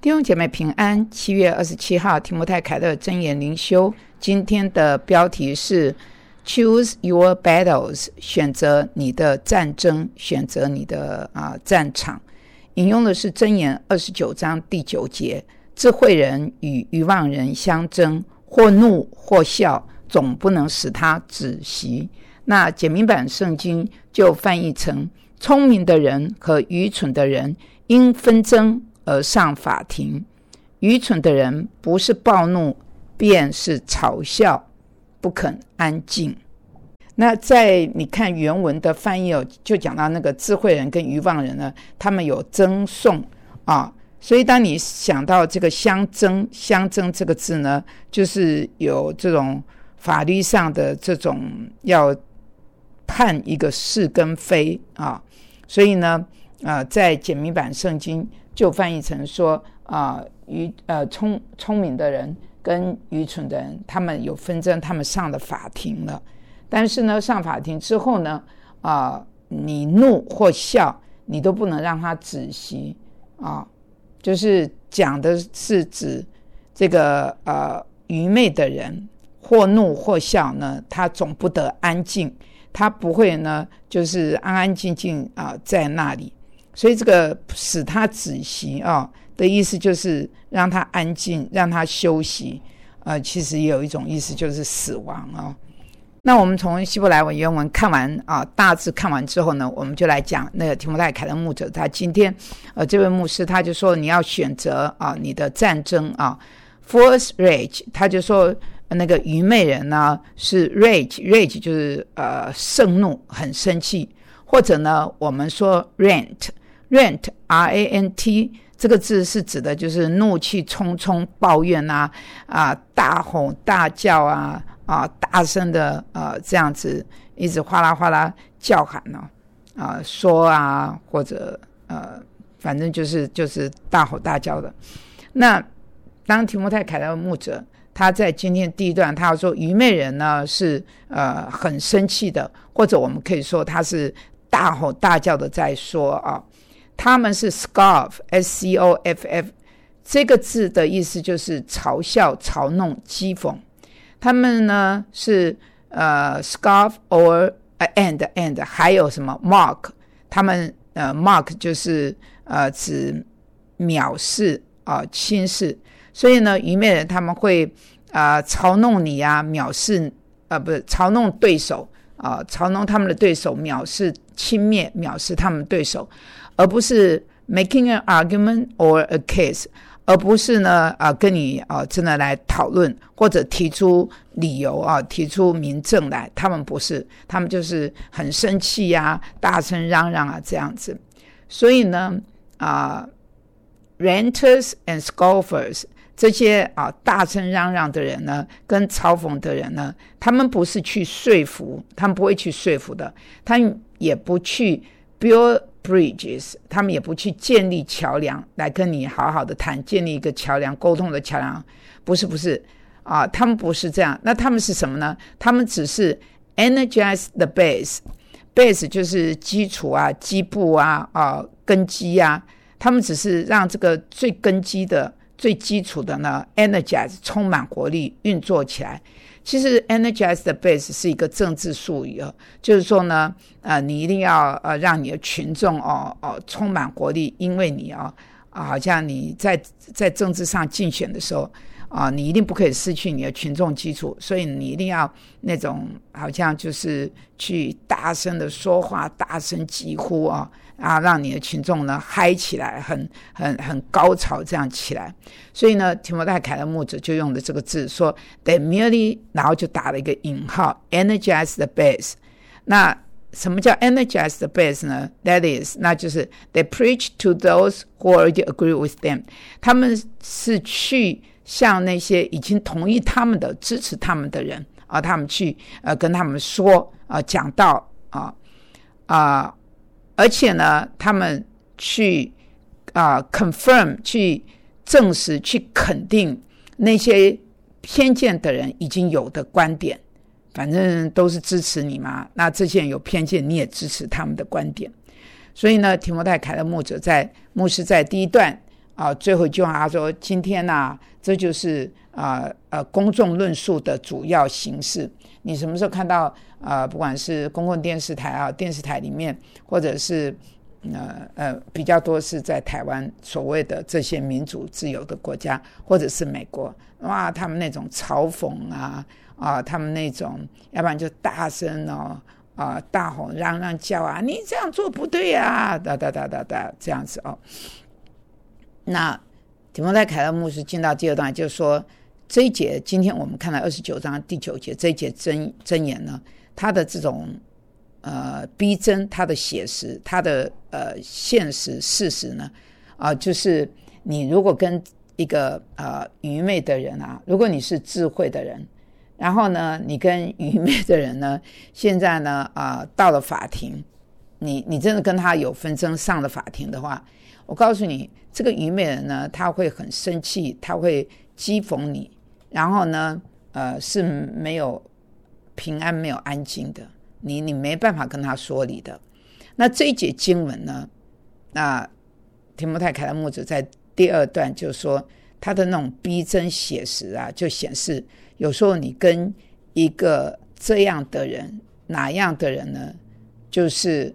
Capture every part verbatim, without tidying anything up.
弟兄姐妹平安，七月二十七号提摩太凯勒箴言灵修，今天的标题是 Choose your battles， 选择你的战争，选择你的、呃、战场。引用的是箴言二十九章第九节，智慧人与愚妄人相争，或怒或笑，总不能使他止息。那简明版圣经就翻译成，聪明的人和愚蠢的人因纷争而上法庭，愚蠢的人不是暴怒便是嘲笑，不肯安静。那在你看原文的翻译、哦、就讲到那个智慧人跟愚妄人呢，他们有争讼啊，所以当你想到这个相争相争这个字呢，就是有这种法律上的这种要判一个是跟非啊，所以呢呃，在简明版圣经就翻译成说啊、呃，愚呃聪聪明的人跟愚蠢的人，他们有纷争，他们上了法庭了。但是呢，上法庭之后呢，啊、呃，你怒或笑，你都不能让他止息啊。就是讲的是指这个呃愚昧的人，或怒或笑呢，他总不得安静，他不会呢，就是安安静静啊、呃、在那里。所以这个使他止息啊的意思就是让他安静，让他休息。呃，其实也有一种意思就是死亡啊。那我们从希伯来文原文看完啊，大致看完之后呢，我们就来讲那个提摩太凯勒牧者，他今天呃这位牧师他就说你要选择啊你的战争啊 ，Fool's rage， 他就说那个愚昧人呢是 rage， rage 就是呃盛怒，很生气，或者呢我们说 rant。rant R A N T 这个字是指的就是怒气冲冲，抱怨啊啊大吼大叫啊啊大声的呃这样子一直哗啦哗啦叫喊啊啊说啊，或者呃反正就是就是大吼大叫的。那当提摩太凯勒牧者他在今天第一段他要说愚昧人呢是呃很生气的，或者我们可以说他是大吼大叫的在说啊。他们是 scoff S C O F F 这个字的意思就是嘲笑嘲弄讥讽。他们呢是呃 scoff or and and 还有什么 mock， 他们呃 mock 就是呃指藐视啊、呃、轻视。所以呢愚昧人他们会啊、呃、嘲弄你啊，藐视啊、呃、不是嘲弄对手啊、呃、嘲弄他们的对手，藐视轻蔑藐视他们对手，而不是 making an argument or a case， 而不是呢、呃、跟你、呃、真的来讨论或者提出理由啊、呃，提出明证来，他们不是，他们就是很生气啊，大声嚷嚷啊这样子。所以呢啊、呃、ranters and scoffers 这些啊大声嚷嚷的人呢，跟嘲讽的人呢，他们不是去说服，他们不会去说服的，他们也不去 build bridges， 他们也不去建立桥梁来跟你好好的谈，建立一个桥梁，沟通的桥梁，不是不是啊，他们不是这样。那他们是什么呢？他们只是 energize the base， base 就是基础啊，基部啊，啊根基啊，他们只是让这个最根基的最基础的呢 energize 充满活力运作起来。其实 energize the base 是一个政治术语、哦、就是说呢呃你一定要呃让你的群众哦哦充满活力，因为你哦啊好像你在在政治上竞选的时候啊，你一定不可以失去你的群众基础，所以你一定要那种好像就是去大声的说话，大声疾呼啊，啊，让你的群众呢嗨起来，很很很高潮这样起来。所以呢，提摩太凯勒牧者就用的这个字说 ，they merely， 然后就打了一个引号 ，energize the base。那什么叫 energize the base 呢 ？That is， 那就是 they preach to those who already agree with them。他们是去向那些已经同意他们的、支持他们的人啊，他们去呃跟他们说啊，讲道啊啊，而且呢，他们去啊 confirm 去证实、去肯定那些偏见的人已经有的观点，反正都是支持你嘛。那这些人有偏见，你也支持他们的观点。所以呢，提摩太凯勒牧者在牧师在第一段啊，最后一句话他说：“今天啊，这就是啊呃公众论述的主要形式。你什么时候看到啊、呃，不管是公共电视台啊，电视台里面，或者是呃呃比较多是在台湾所谓的这些民主自由的国家，或者是美国，哇，他们那种嘲讽啊啊，他们那种要不然就大声哦。”啊，大吼嚷嚷叫啊，你这样做不对啊，哒哒哒哒哒，这样子哦。那提摩太凯勒牧师进到第二段，就说这一节，今天我们看到二十九章第九节这一节真真言呢，他的这种呃逼真，他的写实，他的呃现实事实呢，啊、呃，就是你如果跟一个呃愚昧的人啊，如果你是智慧的人。然后呢，你跟愚昧的人呢，现在呢，啊、呃，到了法庭，你你真的跟他有纷争，上了法庭的话，我告诉你，这个愚昧人呢，他会很生气，他会讥讽你，然后呢，呃，是没有平安、没有安静的，你你没办法跟他说理的。那这一节经文呢，那提摩太凯勒牧者在第二段就说，他的那种逼真写实啊，就显示。有时候你跟一个这样的人，哪样的人呢？就是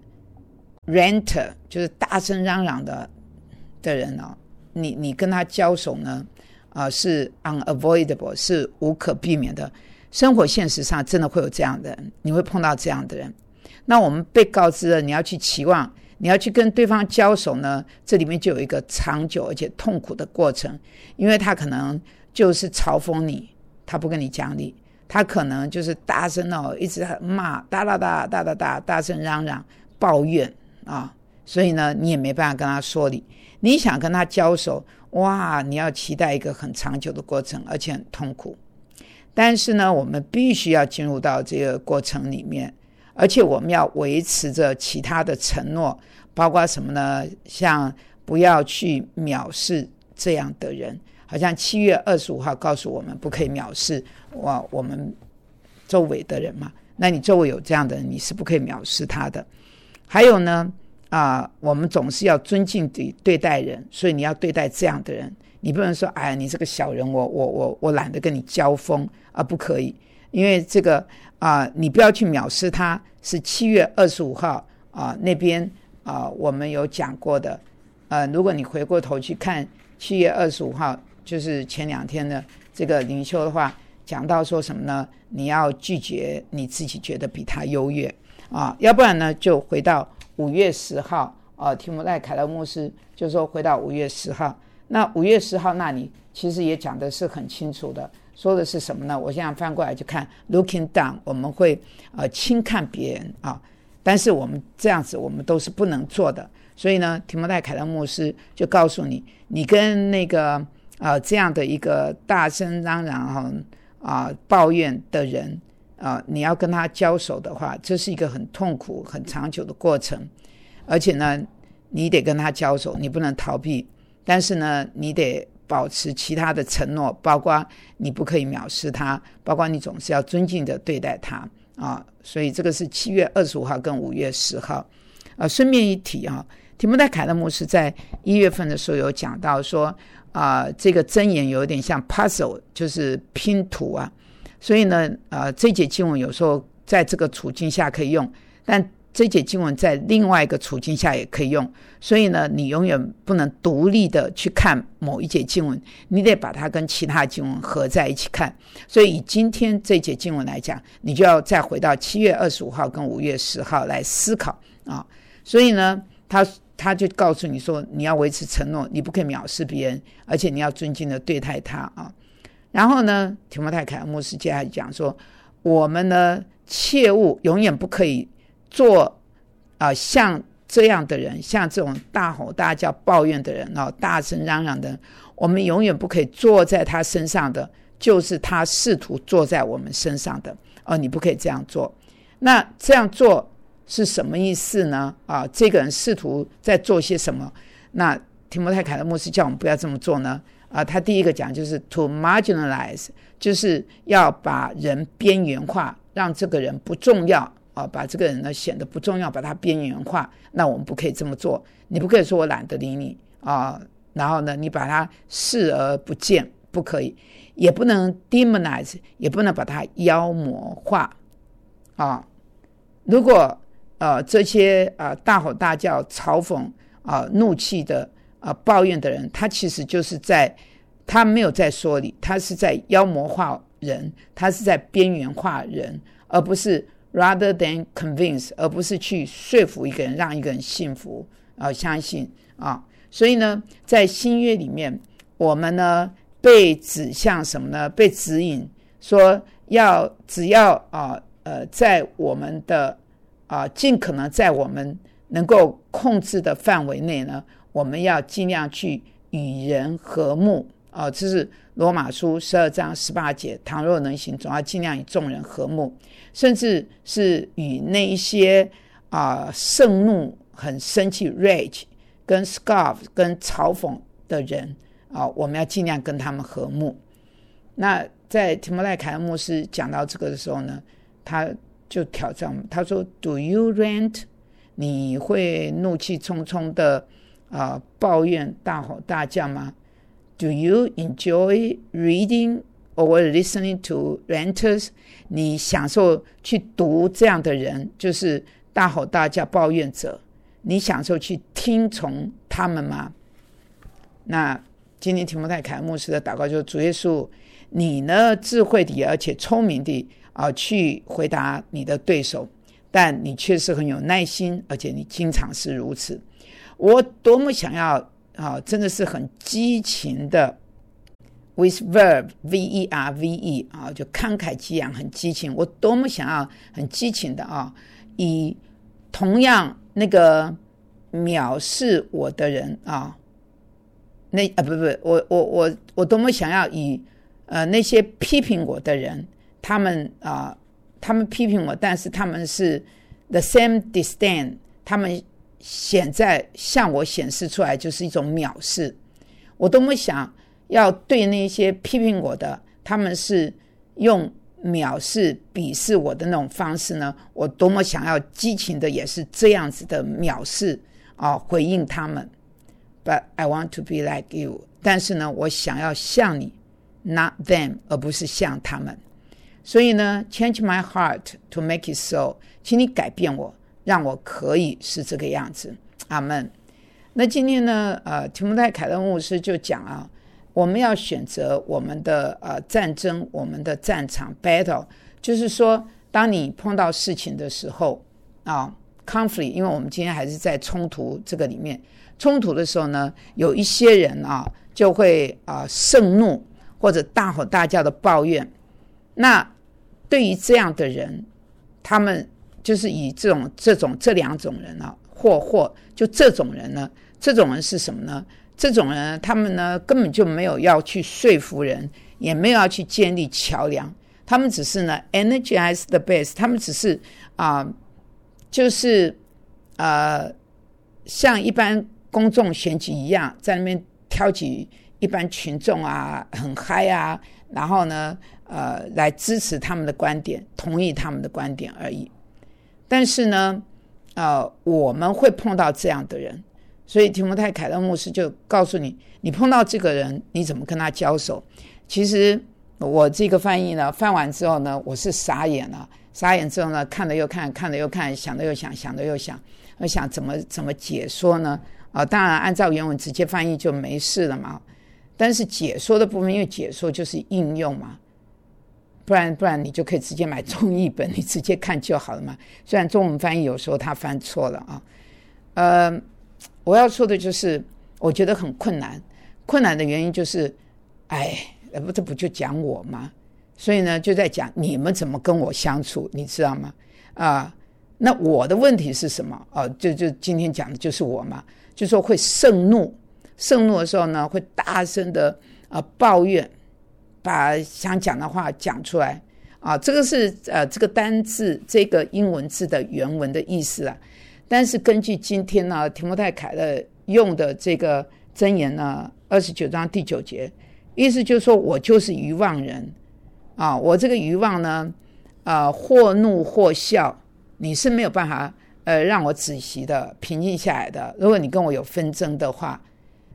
ranter， 就是大声嚷嚷的的人哦，你你跟他交手呢，啊、呃、是 unavoidable， 是无可避免的。生活现实上真的会有这样的人，你会碰到这样的人。那我们被告知了，你要去期望，你要去跟对方交手呢，这里面就有一个长久而且痛苦的过程，因为他可能就是嘲讽你。他不跟你讲理，他可能就是大声哦，一直骂，哒哒哒哒哒哒，大声嚷嚷，抱怨啊，所以呢，你也没办法跟他说理。你想跟他交手，哇，你要期待一个很长久的过程，而且很痛苦。但是呢，我们必须要进入到这个过程里面，而且我们要维持着其他的承诺，包括什么呢？像不要去藐视这样的人。好像七月二十五号告诉我们不可以藐视我我们周围的人嘛，那你周围有这样的人，你是不可以藐视他的。还有呢，啊、呃，我们总是要尊敬地对待人，所以你要对待这样的人，你不能说哎，你这个小人，我我我我懒得跟你交锋啊，不可以，因为这个啊、呃，你不要去藐视他，是七月二十五号啊、呃、那边啊、呃、我们有讲过的，呃，如果你回过头去看七月二十五号。就是前两天的这个灵修的话，讲到说什么呢？你要拒绝你自己觉得比他优越啊，要不然呢，就回到五月十号啊，提摩太凯勒牧师就说回到五月十号。那五月十号那里其实也讲的是很清楚的，说的是什么呢？我现在翻过来就看 looking down， 我们会呃轻看别人啊，但是我们这样子我们都是不能做的。所以呢，提摩太凯勒牧师就告诉你，你跟那个。呃，这样的一个大声嚷嚷哈啊、呃、抱怨的人啊、呃，你要跟他交手的话，这是一个很痛苦、很长久的过程。而且呢，你得跟他交手，你不能逃避。但是呢，你得保持其他的承诺，包括你不可以藐视他，包括你总是要尊敬的对待他啊。所以这个是七月二十五号跟五月十号。呃，顺便一提啊，提摩太凯勒牧师在一月份的时候有讲到说。啊、呃，这个箴言有点像 puzzle， 就是拼图啊。所以呢，呃，这节经文有时候在这个处境下可以用，但这节经文在另外一个处境下也可以用。所以呢，你永远不能独立的去看某一节经文，你得把它跟其他经文合在一起看。所以以今天这节经文来讲，你就要再回到七月二十五号跟五月十号来思考啊。所以呢，他。他就告诉你说，你要维持承诺，你不可以藐视别人，而且你要尊敬的对待他啊。然后呢，提摩太凯勒牧师接下来讲说，我们呢切勿永远不可以做啊、呃、像这样的人，像这种大吼大叫抱怨的人哦，大声嚷嚷的人，我们永远不可以坐在他身上的，就是他试图坐在我们身上的哦，你不可以这样做。那这样做。是什么意思呢？啊，这个人试图在做些什么？那提摩太凯勒牧师叫我们不要这么做呢？啊，他第一个讲就是 to marginalize， 就是要把人边缘化，让这个人不重要啊，把这个人呢显得不重要，把他边缘化。那我们不可以这么做，你不可以说我懒得理你啊， 然后呢，你把它视而不见，不可以，也不能 demonize， 也不能把它妖魔化啊。如果呃这些呃大吼大叫、嘲讽啊、呃、怒气的啊、呃、抱怨的人，他其实就是在他没有在说理，他是在妖魔化人，他是在边缘化人，而不是 rather than convince， 而不是去说服一个人，让一个人信服啊、呃、相信啊。所以呢，在新约里面，我们呢被指向什么呢？被指引说要只要啊 呃, 呃在我们的啊、呃、尽可能在我们能够控制的范围内呢，我们要尽量去与人和睦啊、呃。这是罗马书十二章十八节，倘若能行，总要尽量与众人和睦，甚至是与那一些啊、呃、盛怒、很生气 rage 跟 scoff 跟嘲讽的人啊、呃，我们要尽量跟他们和睦。那在提摩太凯恩牧师讲到这个的时候呢，他就挑战他说 Do you rant？ 你会怒气冲冲的、呃、抱怨大吼大叫吗？ Do you enjoy reading or listening to ranters？ 你享受去读这样的人，就是大吼大叫抱怨者，你享受去听从他们吗？那今天提摩太凯恩牧师的祷告就是主耶稣，你呢智慧的而且聪明的、呃、去回答你的对手，但你确实很有耐心，而且你经常是如此。我多么想要、呃、真的是很激情的 with verb V E R V E、啊、就慷慨激昂，很激情。我多么想要很激情的啊，以同样那个藐视我的人啊，那啊不不，我我我我多么想要以呃那些批评我的人，他们啊、呃、他们批评我，但是他们是 the same disdain， 他们显在向我显示出来就是一种藐视。我多么想要对那些批评我的，他们是用藐视鄙视我的那种方式呢，我多么想要激情的也是这样子的藐视啊，回应他们。 But I want to be like you， 但是呢我想要像你 not them， 而不是像他们。所以呢 change my heart to make it so， 请你改变我，让我可以是这个样子。阿们。那今天呢呃，提摩太凯恩牧师就讲啊，我们要选择我们的呃战争，我们的战场 battle， 就是说当你碰到事情的时候啊 conflict， 因为我们今天还是在冲突这个里面，冲突的时候呢，有一些人啊就会啊盛怒或者大吼大叫的抱怨。那对于这样的人，他们就是以这种这种这两种人啊，或或就这种人呢，这种人是什么呢？这种人他们呢根本就没有要去说服人，也没有要去建立桥梁，他们只是呢 energize the base， 他们只是啊、呃，就是呃像一般公众选举一样，在那边挑起一般群众啊很嗨啊，然后呢呃来支持他们的观点，同意他们的观点而已。但是呢呃我们会碰到这样的人，所以提摩太凯恩牧师就告诉你，你碰到这个人你怎么跟他交手。其实我这个翻译呢翻完之后呢，我是傻眼了，傻眼之后呢看了又看，看了又看，想了又想，想了又想，我想怎么怎么解说呢、呃、当然按照原文直接翻译就没事了嘛，但是解说的部分，因为解说就是应用嘛，不然不然你就可以直接买中译本，你直接看就好了嘛。虽然中文翻译有时候他翻错了啊，呃，我要说的就是我觉得很困难，困难的原因就是哎，这不就讲我吗？所以呢就在讲你们怎么跟我相处，你知道吗？啊、呃，那我的问题是什么？哦、呃，就就今天讲的就是我嘛，就说会盛怒，盛怒的时候呢会大声的啊、呃、抱怨，把想讲的话讲出来啊，这个是呃这个单字这个英文字的原文的意思啊。但是根据今天呢提摩太凯勒用的这个箴言呢二十九章第九节，意思就是说我就是愚妄人啊，我这个愚妄呢呃或怒或笑，你是没有办法呃让我止息的，平静下来的。如果你跟我有纷争的话，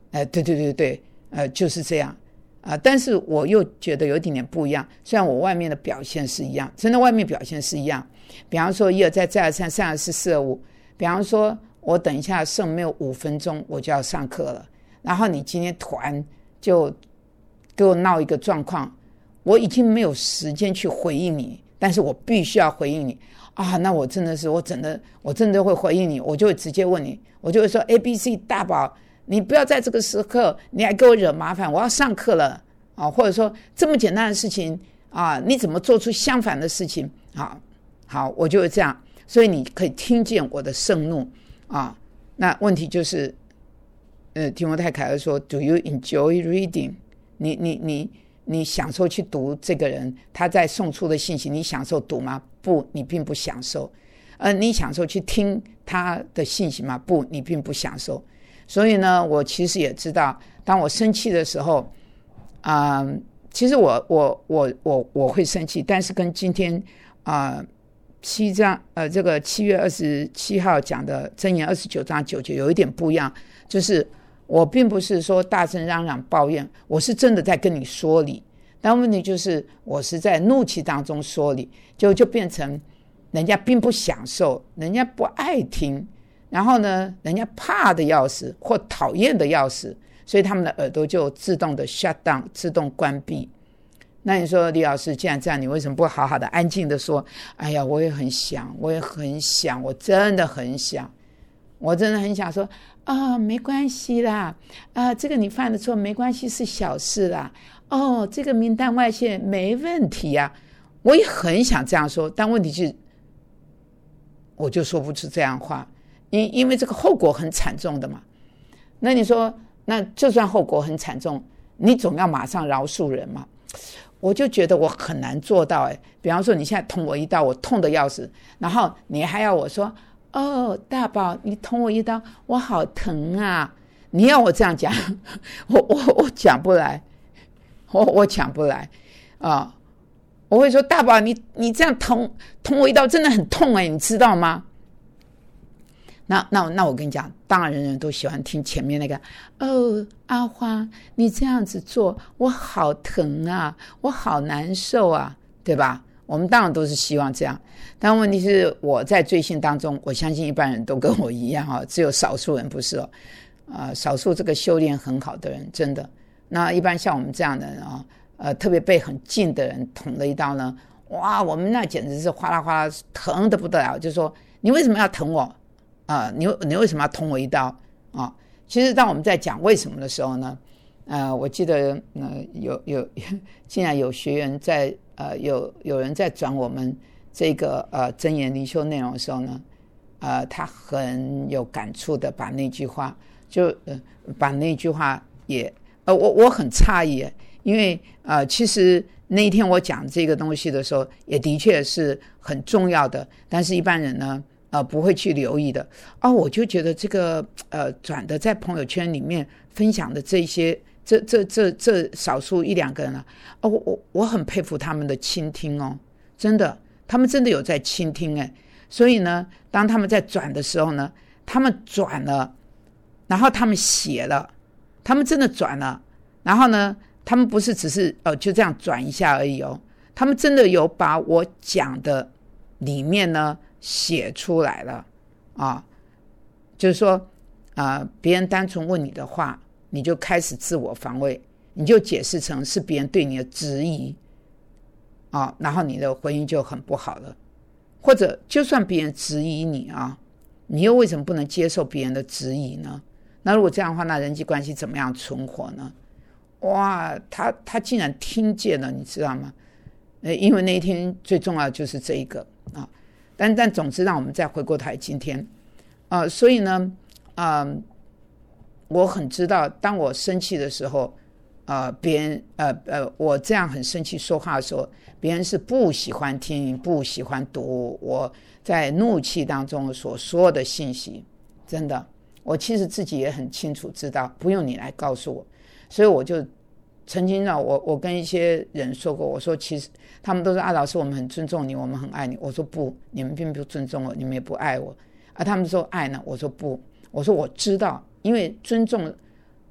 呃，对对对对，呃，就是这样啊、呃。但是我又觉得有一点点不一样，虽然我外面的表现是一样，真的外面表现是一样。比方说一而再再而三三而四四而五，比方说我等一下剩没有五分钟我就要上课了，然后你今天突然就给我闹一个状况，我已经没有时间去回应你，但是我必须要回应你啊！那我真的是我真的我真的会回应你，我就会直接问你，我就会说 A B C 大宝，你不要在这个时刻你还给我惹麻烦，我要上课了啊！或者说这么简单的事情啊，你怎么做出相反的事情啊？好，我就会这样，所以你可以听见我的盛怒啊。那问题就是，呃，提摩太凯勒说 ，Do you enjoy reading？ 你你你你享受去读这个人他在送出的信息，你享受读吗？不，你并不享受。呃，你享受去听他的信息吗？不，你并不享受。所以呢，我其实也知道，当我生气的时候，啊、呃，其实我我我我我会生气，但是跟今天啊。呃七章呃，这个七月二十七号讲的箴言二十九章九节有一点不一样，就是我并不是说大声嚷嚷抱怨，我是真的在跟你说理，但问题就是我是在怒气当中说理，就就变成人家并不享受，人家不爱听，然后呢，人家怕的要死或讨厌的要死，所以他们的耳朵就自动的 shut down， 自动关闭。那你说李老师既然这样，你为什么不好好的安静的说，哎呀我也很想我也很想我真的很想我真的很想说啊，没关系啦啊，这个你犯的错没关系，是小事啦，哦，这个名单外泄没问题啊，我也很想这样说，但问题是我就说不出这样话，因因为这个后果很惨重的嘛。那你说那就算后果很惨重，你总要马上饶恕人嘛。我就觉得我很难做到哎，比方说你现在捅我一刀，我痛得要死，然后你还要我说哦，大宝你捅我一刀，我好疼啊！你要我这样讲，我我我讲不来，我我讲不来啊！我会说大宝，你你这样捅捅我一刀真的很痛哎，你知道吗？那那那我跟你讲，当然人人都喜欢听前面那个哦，阿花你这样子做我好疼啊，我好难受啊，对吧？我们当然都是希望这样，但问题是我在追信当中，我相信一般人都跟我一样啊，只有少数人不是哦，呃，少数这个修炼很好的人，真的。那一般像我们这样的人啊，呃，特别被很近的人捅了一刀呢，哇，我们那简直是哗啦哗啦疼得不得了，就说你为什么要疼我？啊、呃，你你为什么要捅我一刀啊？其实当我们在讲为什么的时候呢，呃，我记得呃有有竟然有学员在呃有有人在转我们这个呃箴言灵修内容的时候呢，呃，他很有感触的把那句话就呃把那句话也呃我我很诧异，因为呃其实那一天我讲这个东西的时候，也的确是很重要的，但是一般人呢。呃，不会去留意的哦，我就觉得这个呃转的在朋友圈里面分享的这些这这这这少数一两个人啊，哦，我我很佩服他们的倾听哦，真的，他们真的有在倾听哎，所以呢，当他们在转的时候呢，他们转了，然后他们写了，他们真的转了，然后呢，他们不是只是呃就这样转一下而已哦，他们真的有把我讲的里面呢。写出来了啊，就是说啊、呃，别人单纯问你的话，你就开始自我防卫，你就解释成是别人对你的质疑啊，然后你的回应就很不好了。或者就算别人质疑你啊，你又为什么不能接受别人的质疑呢？那如果这样的话，那人际关系怎么样存活呢？哇，他他竟然听见了，你知道吗？呃，因为那一天最重要的就是这一个啊。但但总之，让我们再回过头来今天，呃，所以呢，呃，我很知道，当我生气的时候，呃，别人呃呃，我这样很生气说话的时候，别人是不喜欢听、不喜欢读我在怒气当中所说的信息。真的，我其实自己也很清楚知道，不用你来告诉我，所以我就。曾经呢，我我跟一些人说过，我说其实他们都说啊，老师我们很尊重你，我们很爱你。我说不，你们并不尊重我，你们也不爱我。啊，他们说爱呢，我说不，我说我知道，因为尊重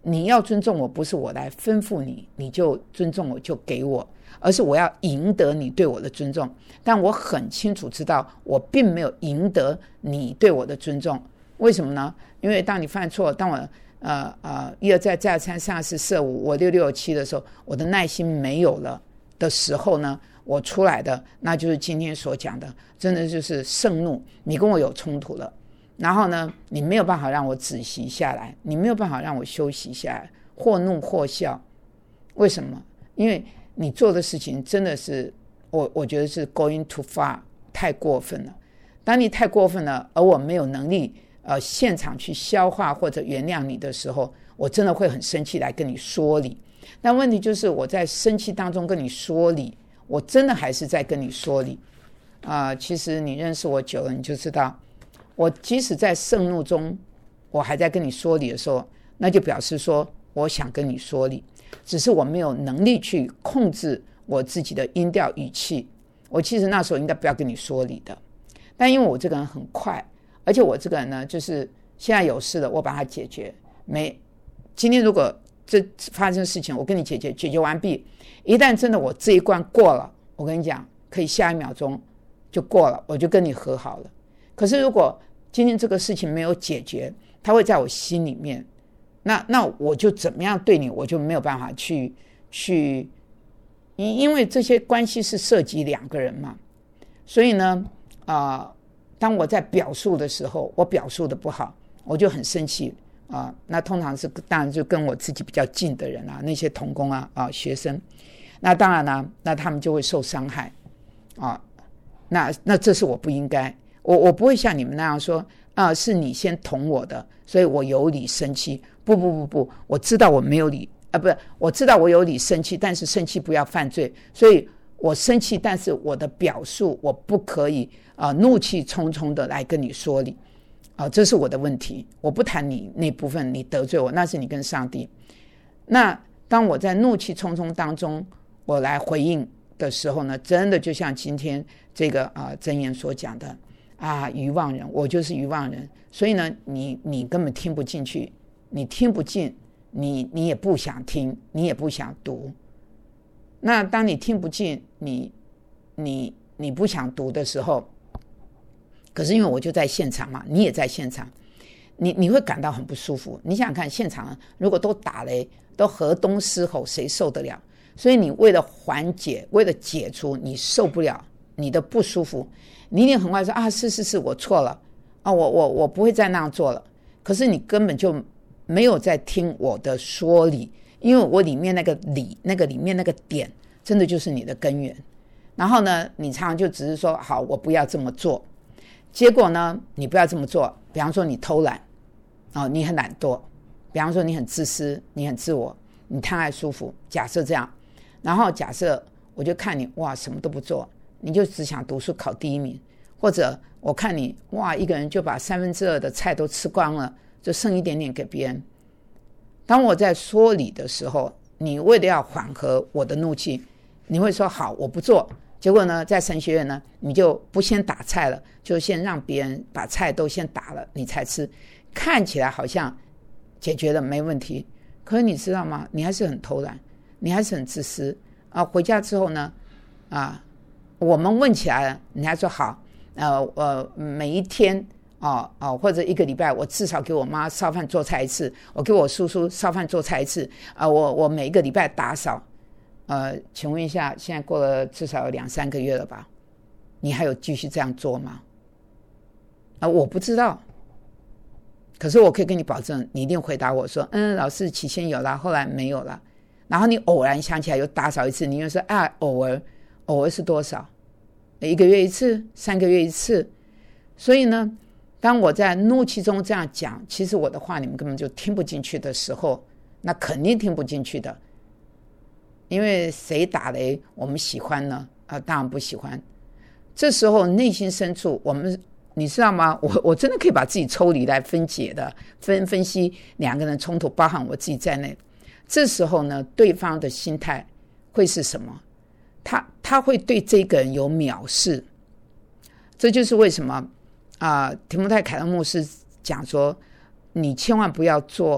你要尊重我，不是我来吩咐你，你就尊重我就给我，而是我要赢得你对我的尊重。但我很清楚知道，我并没有赢得你对我的尊重。为什么呢？因为当你犯错，当我呃呃一而再再而三三而四四而五我六六七的时候，我的耐心没有了的时候呢，我出来的那就是今天所讲的，真的就是盛怒。你跟我有冲突了，然后呢，你没有办法让我止息下来，你没有办法让我休息下来，或怒或笑。为什么？因为你做的事情真的是我我觉得是 going too far， 太过分了。当你太过分了，而我没有能力呃现场去消化或者原谅你的时候，我真的会很生气来跟你说理。但问题就是我在生气当中跟你说理，我真的还是在跟你说理啊、呃。其实你认识我久了，你就知道，我即使在盛怒中，我还在跟你说理的时候，那就表示说我想跟你说理，只是我没有能力去控制我自己的音调语气。我其实那时候应该不要跟你说理的，但因为我这个人很快，而且我这个人呢，就是现在有事了，我把它解决。没，今天如果这发生事情，我跟你解决，解决完毕。一旦真的我这一关过了，我跟你讲，可以下一秒钟就过了，我就跟你和好了。可是如果今天这个事情没有解决，它会在我心里面，那那我就怎么样对你，我就没有办法去去，因为这些关系是涉及两个人嘛。所以呢，啊、呃，当我在表述的时候，我表述的不好，我就很生气啊、呃。那通常是当然就跟我自己比较近的人啊，那些同工啊啊、呃、学生，那当然呢，那他们就会受伤害啊、呃。那那这是我不应该。我我不会像你们那样说啊、呃，是你先捅我的，所以我有理生气。不不不不，我知道我没有理啊，不是，我知道我有理生气，但是生气不要犯罪，所以我生气，但是我的表述我不可以啊、呃，怒气冲冲的来跟你说理啊、呃，这是我的问题。我不谈你那部分，你得罪我，那是你跟上帝。那当我在怒气冲冲当中，我来回应的时候呢，真的就像今天这个啊、呃、箴言所讲的。啊，愚妄人，我就是愚妄人，所以呢，你你根本听不进去，你听不进，你你也不想听，你也不想读。那当你听不进，你你你不想读的时候，可是因为我就在现场嘛，你也在现场，你你会感到很不舒服。你想想看，现场如果都打雷，都河东狮吼，谁受得了？所以你为了缓解，为了解除你受不了你的不舒服，你一定很快说啊，是是是，我错了啊，我我我不会再那样做了。可是你根本就没有在听我的说理，因为我里面那个理，那个里面那个点，真的就是你的根源。然后呢，你常常就只是说好，我不要这么做。结果呢，你不要这么做，比方说你偷懒啊，你很懒惰，比方说你很自私，你很自我，你贪爱舒服。假设这样，然后假设我就看你哇，什么都不做。你就只想读书考第一名，或者我看你哇，一个人就把三分之二的菜都吃光了，就剩一点点给别人。当我在说理的时候，你为了要缓和我的怒气，你会说好，我不做。结果呢，在神学院呢，你就不先打菜了，就先让别人把菜都先打了，你才吃。看起来好像解决了没问题，可是你知道吗？你还是很偷懒，你还是很自私啊。回家之后呢，啊。我们问起来了，你还说好，呃呃，每一天哦哦，或者一个礼拜，我至少给我妈烧饭做菜一次，我给我叔叔烧饭做菜一次，啊、呃，我我每一个礼拜打扫，呃，请问一下，现在过了至少有两三个月了吧？你还有继续这样做吗？啊、呃，我不知道，可是我可以跟你保证，你一定回答我说，嗯，老师起先有啦，后来没有啦。然后你偶然想起来又打扫一次，你又说啊，偶尔。偶尔是多少？一个月一次，三个月一次。所以呢，当我在怒气中这样讲，其实我的话你们根本就听不进去的时候，那肯定听不进去的。因为谁打雷我们喜欢呢？啊，当然不喜欢。这时候内心深处，我们你知道吗？我我真的可以把自己抽离来分解的，分分析两个人冲突，包含我自己在内。这时候呢，对方的心态会是什么？他他会对这个人有藐视，这就是为什么啊、呃，提摩太凯勒牧师讲说，你千万不要做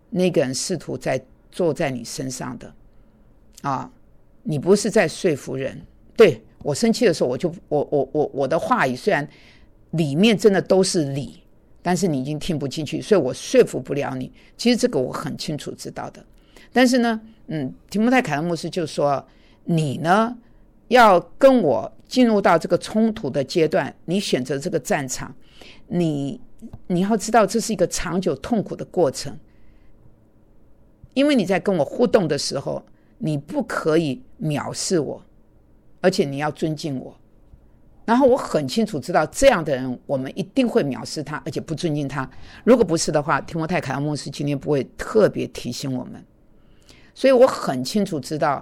那个人试图在坐在你身上的啊，你不是在说服人。对，我生气的时候，我就我我我我的话语虽然里面真的都是理，但是你已经听不进去，所以我说服不了你。其实这个我很清楚知道的。但是呢，嗯，提摩太凯勒牧师就说，你呢要跟我进入到这个冲突的阶段，你选择这个战场，你你要知道这是一个长久痛苦的过程，因为你在跟我互动的时候，你不可以藐视我，而且你要尊敬我。然后我很清楚知道这样的人我们一定会藐视他，而且不尊敬他。如果不是的话，提摩太凯勒牧师今天不会特别提醒我们。所以我很清楚知道，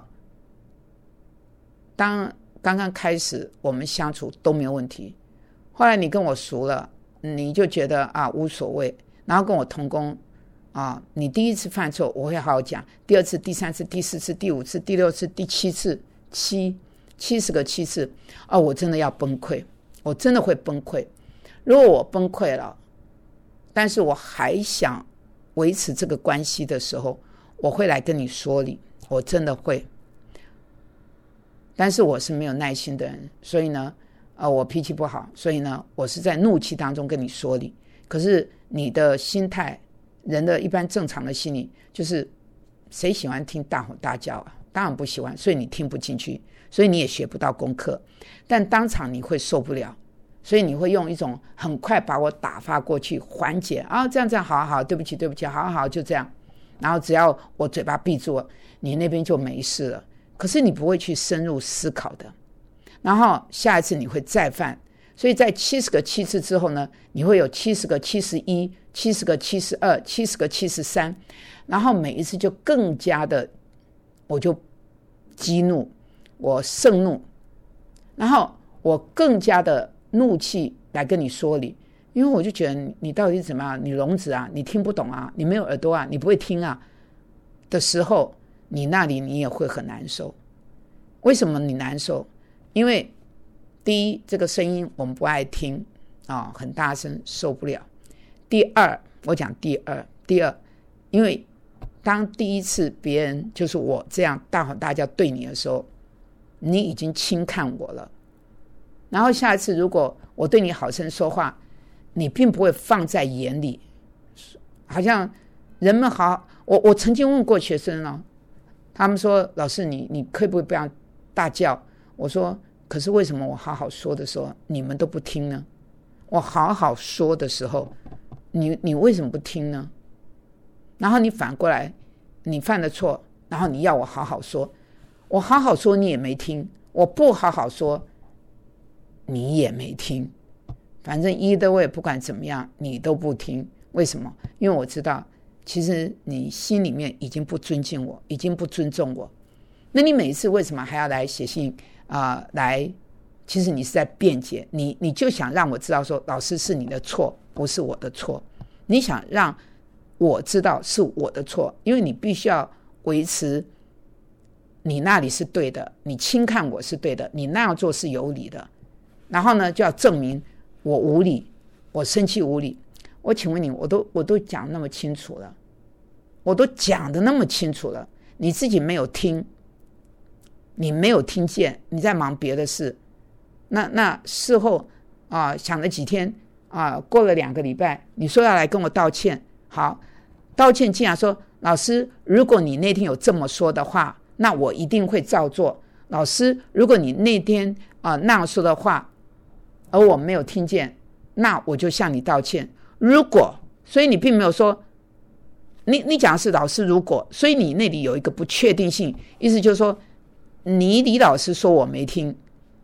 当刚刚开始我们相处都没有问题，后来你跟我熟了，你就觉得啊无所谓，然后跟我同工啊，你第一次犯错我会好好讲，第二次、第三次、第四次、第五次、第六次、第七次，七七十个七次，哦，我真的要崩溃，我真的会崩溃。如果我崩溃了，但是我还想维持这个关系的时候，我会来跟你说理，我真的会。但是我是没有耐心的人，所以呢，呃，我脾气不好，所以呢，我是在怒气当中跟你说理。可是你的心态，人的一般正常的心理，就是谁喜欢听大吼大叫啊？当然不喜欢，所以你听不进去，所以你也学不到功课。但当场你会受不了，所以你会用一种很快把我打发过去缓解啊，这样这样，好好好，对不起对不起，好好好，就这样。然后只要我嘴巴闭住了，你那边就没事了。可是你不会去深入思考的，然后下一次你会再犯。所以在七十个七次之后呢，你会有七十个七十一、七十个七十二、七十个七十三，然后每一次就更加的，我就激怒，我盛怒，然后我更加的怒气来跟你说理，因为我就觉得你到底是怎么样，你聋子啊，你听不懂啊，你没有耳朵啊，你不会听啊的时候，你那里你也会很难受。为什么你难受？因为第一，这个声音我们不爱听啊、哦，很大声，受不了。第二，我讲第二，第二，因为当第一次别人就是我这样大吼大叫对你的时候，你已经轻看我了。然后下一次如果我对你好声说话，你并不会放在眼里，好像人们好，我我曾经问过学生哦，他们说老师你你可不可以不要大叫？我说可是为什么我好好说的时候你们都不听呢？我好好说的时候你你为什么不听呢？然后你反过来你犯了错，然后你要我好好说，我好好说你也没听，我不好好说你也没听，反正either way不管怎么样你都不听。为什么？因为我知道其实你心里面已经不尊敬我，已经不尊重我。那你每一次为什么还要来写信啊、呃？来，其实你是在辩解，你你就想让我知道说，老师是你的错，不是我的错。你想让我知道是我的错，因为你必须要维持你那里是对的，你轻看我是对的，你那样做是有理的。然后呢，就要证明我无理，我生气无理。我请问你，我都我都讲那么清楚了，我都讲得那么清楚了，你自己没有听，你没有听见，你在忙别的事。那那事后啊，想了几天啊，过了两个礼拜，你说要来跟我道歉，好，道歉竟然说老师，如果你那天有这么说的话，那我一定会照做。老师，如果你那天啊那样说的话，而我没有听见，那我就向你道歉。如果，所以你并没有说，你你讲的是老师如果，所以你那里有一个不确定性，意思就是说，你李老师说我没听，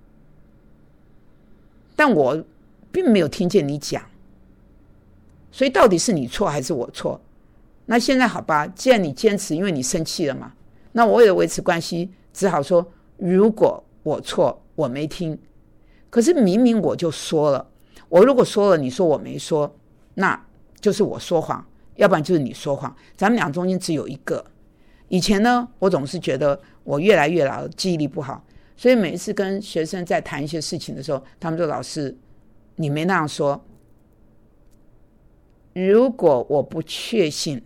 但我并没有听见你讲，所以到底是你错还是我错？那现在好吧，既然你坚持，因为你生气了嘛，那我为了维持关系，只好说，如果我错，我没听。可是明明我就说了，我如果说了，你说我没说，那就是我说谎，要不然就是你说谎，咱们俩中间只有一个。以前呢，我总是觉得我越来越老，记忆力不好，所以每一次跟学生在谈一些事情的时候，他们说老师你没那样说。如果我不确信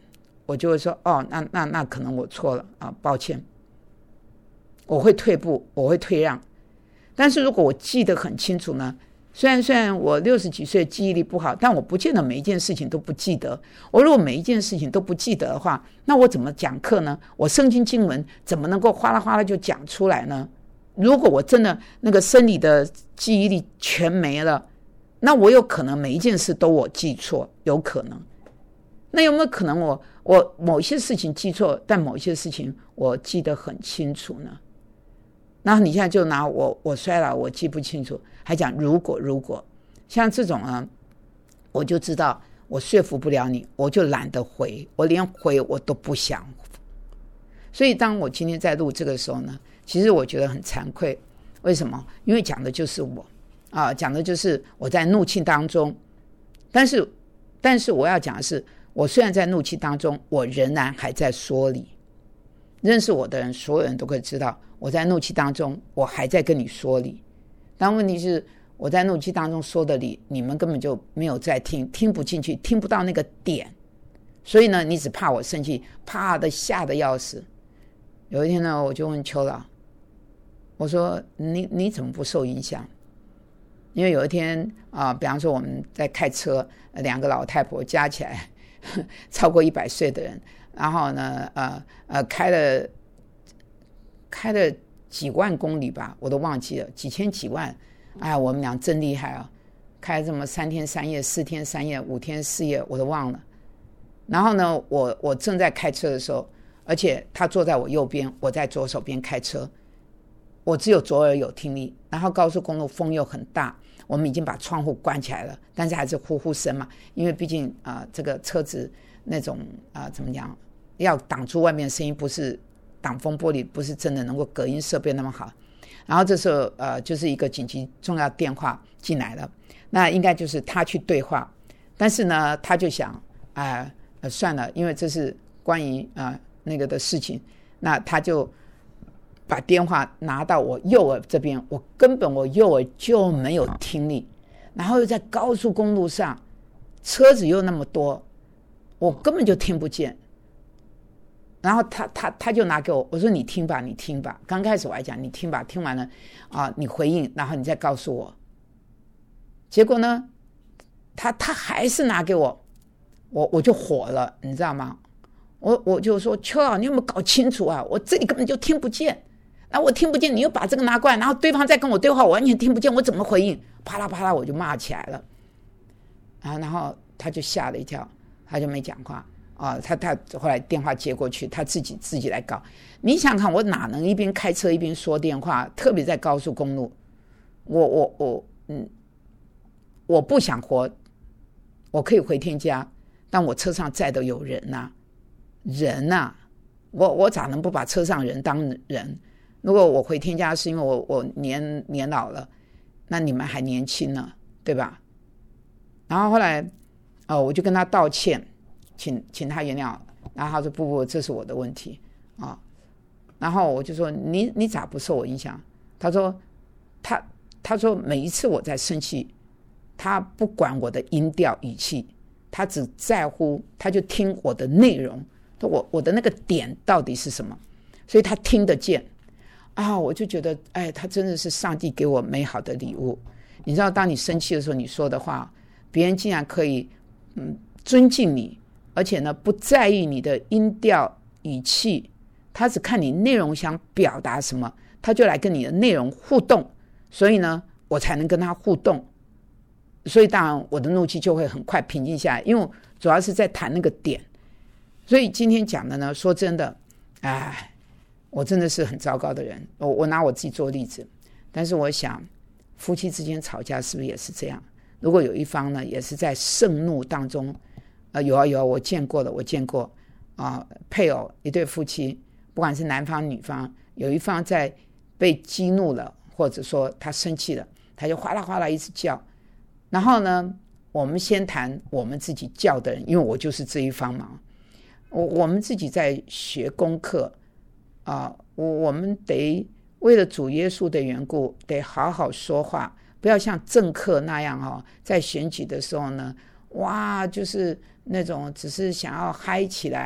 我就会说哦，那那那可能我错了啊，抱歉，我会退步，我会退让。但是如果我记得很清楚呢，虽然虽然我六十几岁记忆力不好，但我不见得每一件事情都不记得。我如果每一件事情都不记得的话，那我怎么讲课呢？我圣经经文怎么能够哗啦哗啦就讲出来呢？如果我真的那个生理的记忆力全没了，那我有可能每一件事都我记错，有可能。那有没有可能我我某些事情记错，但某些事情我记得很清楚呢？然后你现在就拿我我衰老我记不清楚，还讲如果如果，像这种啊，我就知道我说服不了你，我就懒得回，我连回我都不想。所以当我今天在录这个时候呢，其实我觉得很惭愧。为什么？因为讲的就是我啊，讲的就是我在怒气当中，但是但是我要讲的是，我虽然在怒气当中，我仍然还在说理。认识我的人，所有人都可以知道，我在怒气当中，我还在跟你说理。但问题是，我在怒气当中说的理，你们根本就没有在听，听不进去，听不到那个点。所以呢，你只怕我生气，怕的吓得要死。有一天呢，我就问邱老，我说你你怎么不受影响？因为有一天啊、呃，比方说我们在开车，两个老太婆加起来呵超过一百岁的人，然后呢，呃呃，开了开了几万公里吧，我都忘记了，几千几万。哎，我们俩真厉害啊！开这么三天三夜、四天三夜、五天四夜，我都忘了。然后呢，我我正在开车的时候，而且他坐在我右边，我在左手边开车，我只有左耳有听力。然后高速公路风又很大，我们已经把窗户关起来了，但是还是呼呼声嘛，因为毕竟啊、呃，这个车子那种啊、呃、怎么讲，要挡住外面的声音，不是挡风玻璃，不是真的能够隔音设备那么好。然后这时候呃，就是一个紧急重要电话进来了，那应该就是他去对话，但是呢，他就想啊、呃，算了，因为这是关于啊、呃、那个的事情，那他就把电话拿到我右耳这边，我根本我右耳就没有听力，然后又在高速公路上，车子又那么多，我根本就听不见。然后他他他就拿给我，我说你听吧，你听吧。刚开始我还讲你听吧，听完了啊，你回应，然后你再告诉我。结果呢，他他还是拿给我，我我就火了，你知道吗？我我就说邱老，你有没有搞清楚啊？我这里根本就听不见，那我听不见，你又把这个拿过来，然后对方再跟我对话，我完全听不见，我怎么回应？啪啦啪啦，我就骂起来了。啊，然后他就吓了一跳，他就没讲话。啊，他他后来电话接过去，他自己自己来搞。你想看我哪能一边开车一边说电话？特别在高速公路，我我我嗯，我不想活，我可以回天家，但我车上载的有人呐、啊，人呐、啊，我我咋能不把车上人当人？如果我回天家是因为我我年年老了，那你们还年轻呢，对吧？然后后来哦，我就跟他道歉。请请他原谅，然后他说不不，这是我的问题啊。然后我就说你你咋不受我影响？他说他他说每一次我在生气，他不管我的音调语气，他只在乎他就听我的内容，我我的那个点到底是什么，所以他听得见啊。我就觉得哎，他真的是上帝给我美好的礼物。你知道，当你生气的时候，你说的话，别人竟然可以嗯尊敬你。而且呢，不在意你的音调语气，他只看你内容想表达什么，他就来跟你的内容互动。所以呢，我才能跟他互动。所以当然，我的怒气就会很快平静下来，因为主要是在谈那个点。所以今天讲的呢，说真的，哎，我真的是很糟糕的人。我我拿我自己做例子，但是我想，夫妻之间吵架是不是也是这样？如果有一方呢，也是在盛怒当中。呃，有啊有啊，我见过的，我见过啊、呃，配偶一对夫妻，不管是男方女方，有一方在被激怒了，或者说他生气了，他就哗啦哗啦一直叫。然后呢，我们先谈我们自己叫的人，因为我就是这一方嘛。我我们自己在学功课啊、呃，我我们得为了主耶稣的缘故，得好好说话，不要像政客那样哈、哦，在选举的时候呢，哇，就是。那种只是想要嗨起来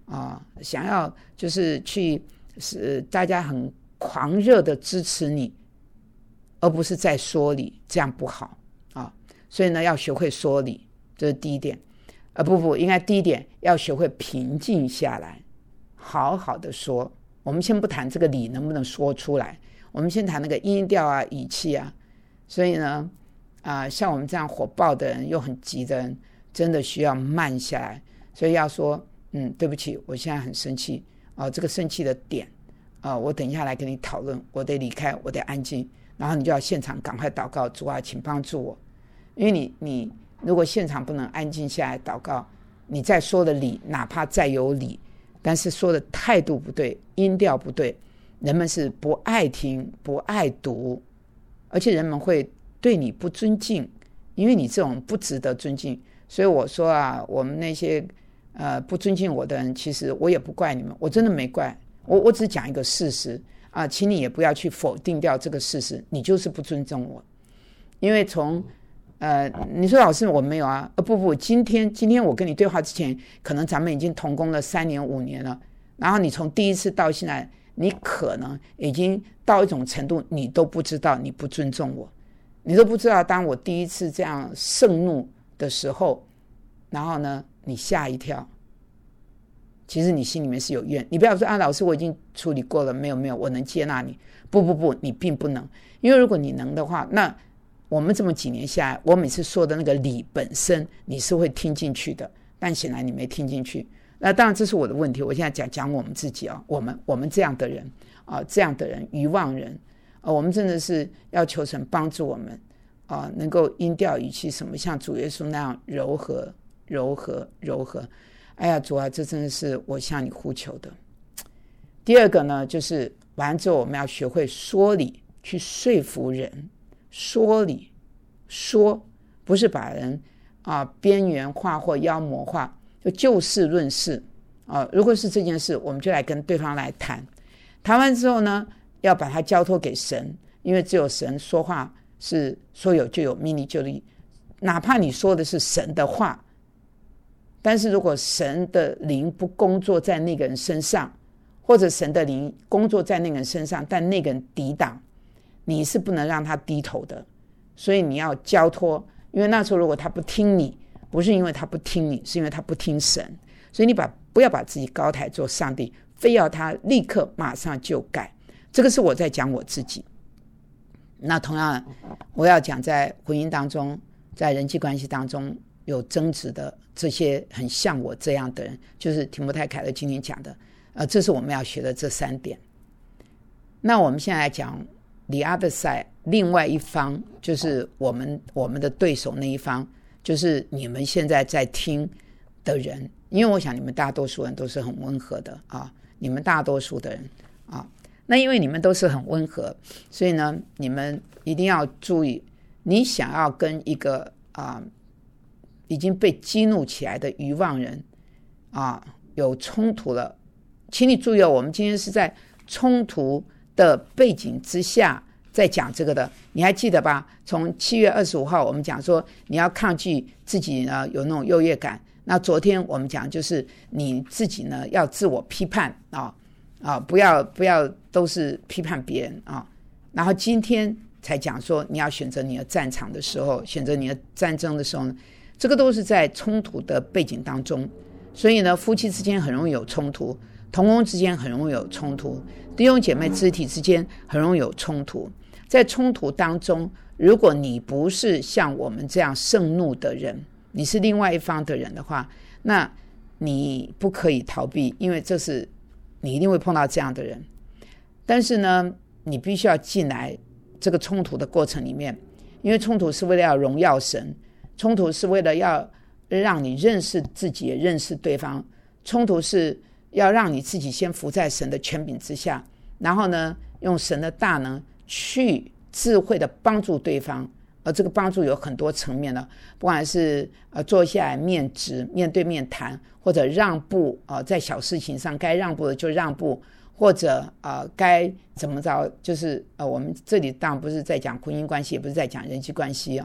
啊，想要就是去是大家很狂热的支持你，而不是在说理，这样不好啊。所以呢，要学会说理，这是第一点。啊，不不，应该第一点要学会平静下来，好好的说。我们先不谈这个理能不能说出来，我们先谈那个音调啊、语气啊。所以呢，啊、呃，像我们这样火爆的人又很急的人，真的需要慢下来。所以要说，嗯，对不起，我现在很生气啊、呃，这个生气的点啊、呃，我等一下来跟你讨论，我得离开，我得安静。然后你就要现场赶快祷告，主啊，请帮助我。因为你你如果现场不能安静下来祷告，你再说的理，哪怕再有理，但是说的态度不对，音调不对，人们是不爱听不爱读，而且人们会对你不尊敬，因为你这种不值得尊敬。所以我说啊，我们那些呃不尊敬我的人，其实我也不怪你们，我真的没怪，我我只讲一个事实啊，请你也不要去否定掉这个事实，你就是不尊重我。因为从呃，你说老师我没有啊？呃，不不，今天今天我跟你对话之前，可能咱们已经同工了三年五年了，然后你从第一次到现在，你可能已经到一种程度，你都不知道你不尊重我，你都不知道当我第一次这样盛怒的时候，然后呢，你吓一跳，其实你心里面是有怨。你不要说啊，老师我已经处理过了，没有没有，我能接纳你。不不不，你并不能，因为如果你能的话，那我们这么几年下来，我每次说的那个理本身你是会听进去的，但显然你没听进去。那当然这是我的问题，我现在讲讲我们自己啊，我们我们这样的人啊，这样的人愚妄人啊，我们真的是要求神帮助我们啊，能够音调语气什么像主耶稣那样柔和柔和柔和。哎呀，主啊，这真的是我向你呼求的。第二个呢，就是完之后我们要学会说理，去说服人。说理说不是把人啊边缘化或妖魔化，就就事论事啊。如果是这件事，我们就来跟对方来谈，谈完之后呢，要把它交托给神，因为只有神说话是说有就有，命立就立。哪怕你说的是神的话，但是如果神的灵不工作在那个人身上，或者神的灵工作在那个人身上，但那个人抵挡，你是不能让他低头的。所以你要交托，因为那时候如果他不听你，不是因为他不听你，是因为他不听神。所以你把不要把自己高抬做上帝，非要他立刻马上就改。这个是我在讲我自己。那同样我要讲在婚姻当中，在人际关系当中有争执的这些很像我这样的人，就是提摩太凯勒今天讲的呃，这是我们要学的这三点。那我们现在来讲 the other side， 另外一方就是我们我们的对手那一方，就是你们现在在听的人。因为我想你们大多数人都是很温和的啊，你们大多数的人啊，那因为你们都是很温和，所以呢，你们一定要注意，你想要跟一个啊已经被激怒起来的愚妄人啊有冲突了，请你注意哦，我们今天是在冲突的背景之下在讲这个的。你还记得吧？从七月二十五号我们讲说你要抗拒自己呢有那种优越感，那昨天我们讲就是你自己呢要自我批判啊啊，不要不要都是批判别人啊。然后今天才讲说你要选择你的战场的时候，选择你的战争的时候呢，这个都是在冲突的背景当中。所以呢，夫妻之间很容易有冲突，同工之间很容易有冲突，弟兄姐妹肢体之间很容易有冲突。在冲突当中，如果你不是像我们这样盛怒的人，你是另外一方的人的话，那你不可以逃避，因为这是你一定会碰到这样的人。但是呢，你必须要进来这个冲突的过程里面，因为冲突是为了要荣耀神，冲突是为了要让你认识自己也认识对方，冲突是要让你自己先服在神的权柄之下，然后呢用神的大能去智慧的帮助对方。而这个帮助有很多层面了，不管是呃坐下来面直面对面谈，或者让步呃在小事情上该让步的就让步，或者呃该怎么着，就是呃我们这里当然不是在讲婚姻关系，也不是在讲人际关系啊。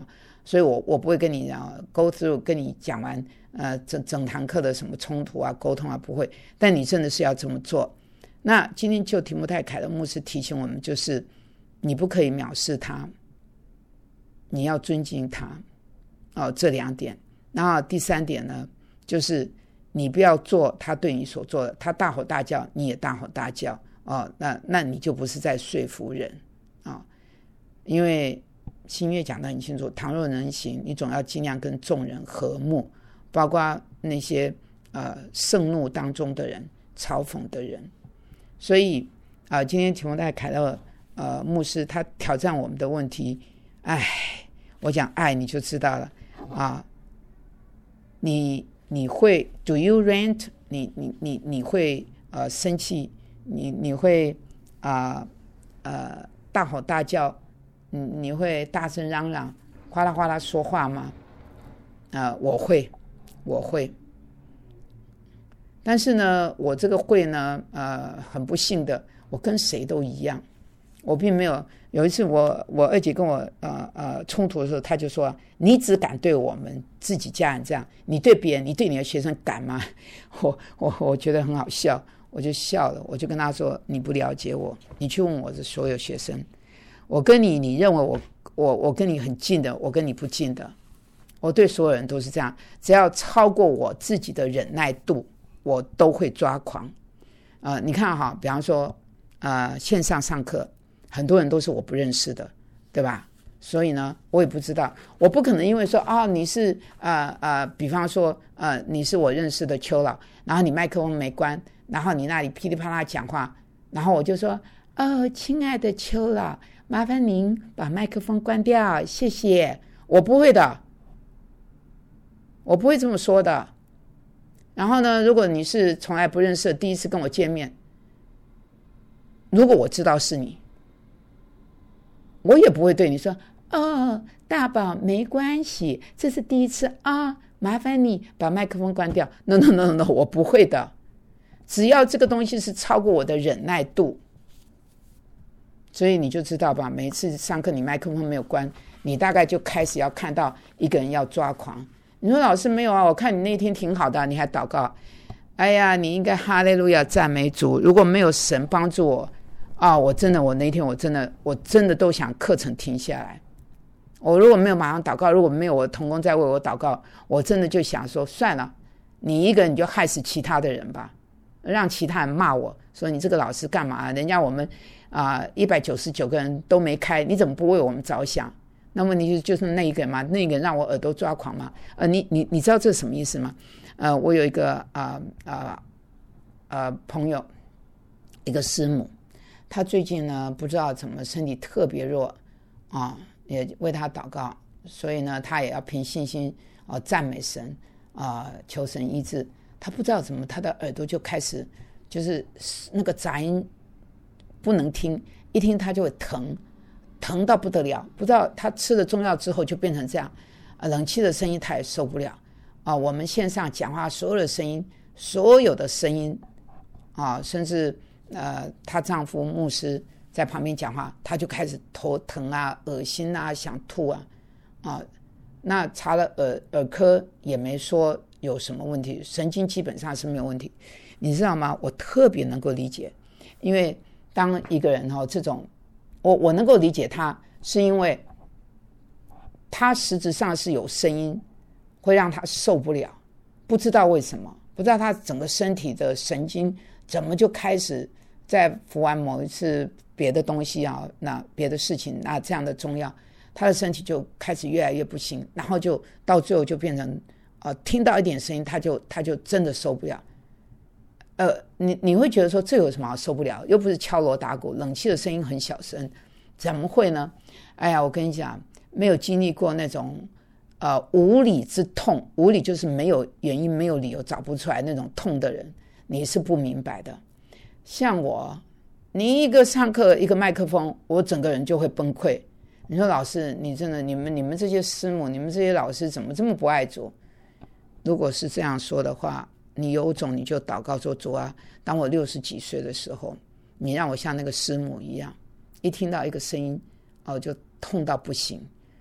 所以我我不会跟你啊 go through 跟你讲完呃整整堂课的什么冲突啊沟通啊，不会，但你真的是要这么做。那今天就提摩太凯勒牧师提醒我们，就是你不可以藐视他，你要尊敬他哦，这两点。然后第三点呢，就是你不要做他对你所做的，他大吼大叫你也大吼大叫哦，那那你就不是在说服人啊、哦，因为新约讲得很清楚，倘若能行，你总要尽量跟众人和睦，包括那些呃盛怒当中的人、嘲讽的人。所以啊、呃，今天提摩太凯勒呃牧师他挑战我们的问题，哎，我讲爱你就知道了啊，你你会 do you rant？ 你你你你会呃生气？你你会啊 呃, 呃大吼大叫？你你会大声嚷嚷、哗啦哗啦说话吗？啊、呃，我会，我会。但是呢，我这个会呢，呃，很不幸的，我跟谁都一样，我并没有。有一次我，我二姐跟我呃呃冲突的时候，她就说：“你只敢对我们自己家人这样，你对别人，你对你的学生敢吗？”我我我觉得很好笑，我就笑了，我就跟她说：“你不了解我，你去问我的所有学生，我跟你，你认为我我我跟你很近的，我跟你不近的，我对所有人都是这样，只要超过我自己的忍耐度。”我都会抓狂，呃，你看哈，比方说，呃，线上上课，很多人都是我不认识的，对吧？所以呢，我也不知道，我不可能因为说啊、哦，你是呃呃，比方说呃，你是我认识的邱老，然后你麦克风没关，然后你那里噼里啪啦讲话，然后我就说，哦，亲爱的邱老，麻烦您把麦克风关掉，谢谢。我不会的，我不会这么说的。然后呢，如果你是从来不认识的，第一次跟我见面，如果我知道是你，我也不会对你说哦，大宝没关系，这是第一次啊、哦，麻烦你把麦克风关掉。 no no no no， 我不会的。只要这个东西是超过我的忍耐度，所以你就知道吧，每一次上课你麦克风没有关，你大概就开始要看到一个人要抓狂。你说老师没有啊，我看你那天挺好的、啊、你还祷告。哎呀，你应该哈利路亚赞美主，如果没有神帮助我啊，我真的我那天我真的我真的都想课程停下来。我如果没有马上祷告，如果没有我同工在为我祷告，我真的就想说算了，你一个人你就害死其他的人吧，让其他人骂我说你这个老师干嘛，人家我们啊一百九十九个人都没开，你怎么不为我们着想？那问题就是那一个人嘛，那个人让我耳朵抓狂嘛。呃，你你你知道这是什么意思吗？呃，我有一个啊啊呃朋友，一个师母，她最近呢不知道怎么身体特别弱啊，也为她祷告，所以呢她也要凭信心啊赞美神啊，求神医治。她不知道怎么，她的耳朵就开始就是那个杂音不能听，一听她就会疼。疼到不得了，不知道他吃了中药之后就变成这样，啊，冷气的声音他也受不了啊。我们线上讲话所有的声音，所有的声音啊，甚至呃，她丈夫牧师在旁边讲话，他就开始头疼啊、恶心啊、想吐啊啊。那查了耳耳科也没说有什么问题，神经基本上是没有问题。你知道吗？我特别能够理解，因为当一个人哦这种。我我能够理解他，是因为他实质上是有声音会让他受不了，不知道为什么，不知道他整个身体的神经怎么就开始在服完某一次别的东西啊，那别的事情，那这样的中药，他的身体就开始越来越不行，然后就到最后就变成呃，听到一点声音他就他就真的受不了。呃，你你会觉得说这有什么好受不了？又不是敲锣打鼓，冷气的声音很小声，怎么会呢？哎呀，我跟你讲，没有经历过那种呃无理之痛，无理就是没有原因、没有理由找不出来那种痛的人，你是不明白的。像我，你一个上课一个麦克风，我整个人就会崩溃。你说老师，你真的你们你们这些师母，你们这些老师怎么这么不爱主？如果是这样说的话，你有种你就祷告说，主啊，当我六十几岁的时候，你让我像那个师母一样，一听到一个声音哦就痛到不行，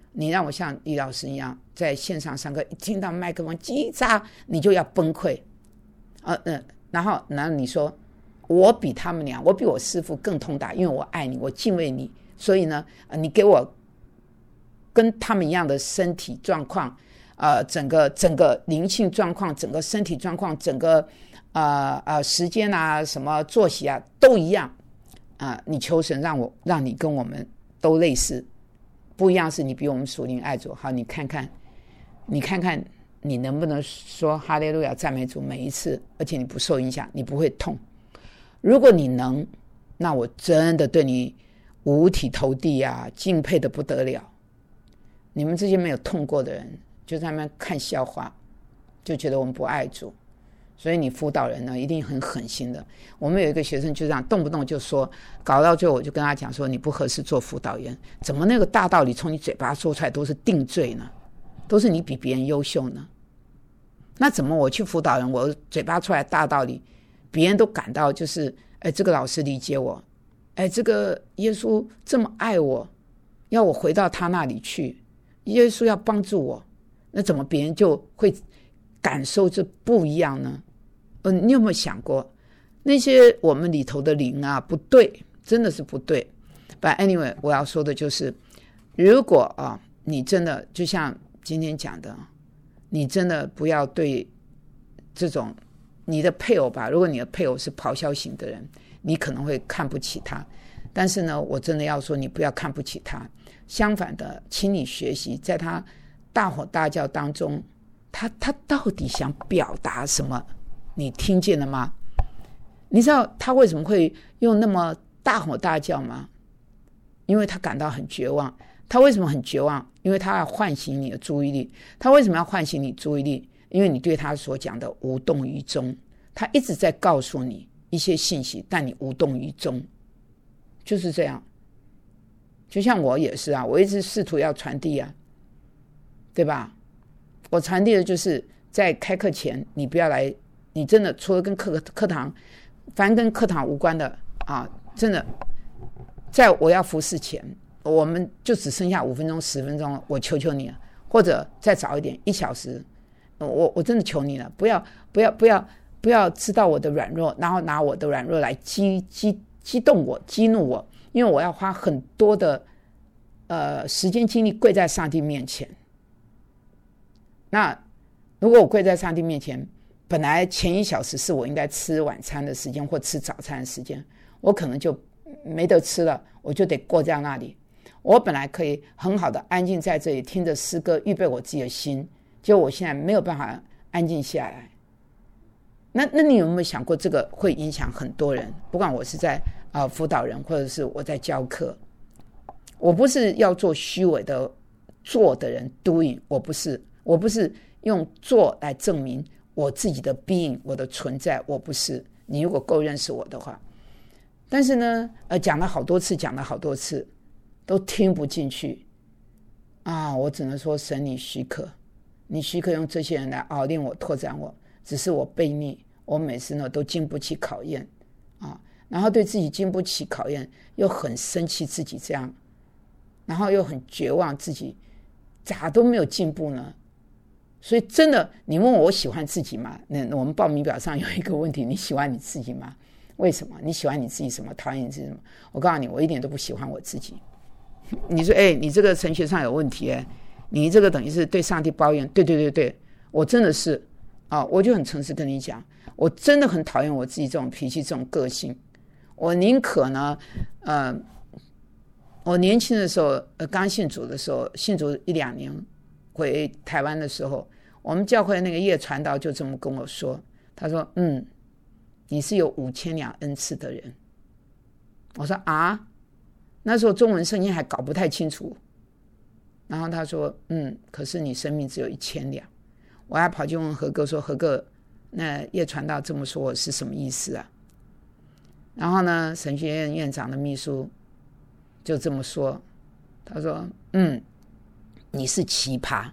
你让我像李老师一样在线上上课，一听到麦克风叽喳你就要崩溃、呃呃、然后然后你说我比他们俩，我比我师父更通达，因为我爱你，我敬畏你，所以呢你给我跟他们一样的身体状况，呃，整个整个灵性状况，整个身体状况，整个呃呃时间啊，什么作息啊都一样啊、呃！你求神让我让你跟我们都类似，不一样是你比我们属灵爱主。好，你看看，你看看你能不能说哈利路亚赞美主每一次，而且你不受影响，你不会痛。如果你能，那我真的对你五体投地啊，敬佩的不得了。你们这些没有痛过的人就在那边看笑话，就觉得我们不爱主，所以你辅导人呢一定很狠心的。我们有一个学生就这样动不动就说，搞到最后我就跟他讲说，你不合适做辅导员，怎么那个大道理从你嘴巴说出来都是定罪呢？都是你比别人优秀呢？那怎么我去辅导人，我嘴巴出来大道理，别人都感到就是哎，这个老师理解我，哎，这个耶稣这么爱我，要我回到他那里去，耶稣要帮助我，那怎么别人就会感受这不一样呢？嗯，你有没有想过那些我们里头的灵啊不对，真的是不对。 But anyway 我要说的就是如果啊你真的就像今天讲的，你真的不要对这种你的配偶吧，如果你的配偶是咆哮型的人，你可能会看不起他，但是呢我真的要说你不要看不起他，相反的请你学习在他大吼大叫当中，他他到底想表达什么，你听见了吗？你知道他为什么会用那么大吼大叫吗？因为他感到很绝望。他为什么很绝望？因为他要唤醒你的注意力。他为什么要唤醒你注意力？因为你对他所讲的无动于衷，他一直在告诉你一些信息，但你无动于衷，就是这样。就像我也是啊，我一直试图要传递啊，对吧？我传递的就是在开课前你不要来，你真的除了跟课课堂凡跟课堂无关的啊，真的在我要服侍前我们就只剩下五分钟十分钟了，我求求你了，或者再早一点一小时，我我真的求你了，不要不要不要不要知道我的软弱，然后拿我的软弱来激激激动我激怒我，因为我要花很多的呃时间精力跪在上帝面前。那如果我跪在上帝面前，本来前一小时是我应该吃晚餐的时间或吃早餐的时间，我可能就没得吃了，我就得过在那里。我本来可以很好的安静在这里听着诗歌预备我自己的心，结果我现在没有办法安静下来。那那你有没有想过这个会影响很多人，不管我是在、呃、辅导人或者是我在教课。我不是要做虚伪的做的人 doing， 我不是我不是用做来证明我自己的 being 我的存在，我不是。你如果够认识我的话，但是呢呃，讲了好多次讲了好多次都听不进去啊！我只能说神你许可，你许可用这些人来熬练我拓展我，只是我悖逆，我每次呢都经不起考验啊，然后对自己经不起考验，又很生气自己这样，然后又很绝望自己咋都没有进步呢？所以真的你问我我喜欢自己吗？那我们报名表上有一个问题，你喜欢你自己吗？为什么？你喜欢你自己什么？讨厌你自己什么？我告诉你，我一点都不喜欢我自己。你说哎，你这个神学上有问题，哎，你这个等于是对上帝抱怨。对对对对，我真的是啊，我就很诚实跟你讲，我真的很讨厌我自己这种脾气这种个性。我宁可呢呃我年轻的时候呃刚信主的时候，信主一两年回台湾的时候，我们教会那个叶传道就这么跟我说，他说嗯你是有五千两恩赐的人。我说啊，那时候中文圣经还搞不太清楚。然后他说嗯可是你生命只有一千两。我还跑去问何哥说，何哥那叶传道这么说我是什么意思啊？然后呢神学院院长的秘书就这么说，他说嗯你是奇葩。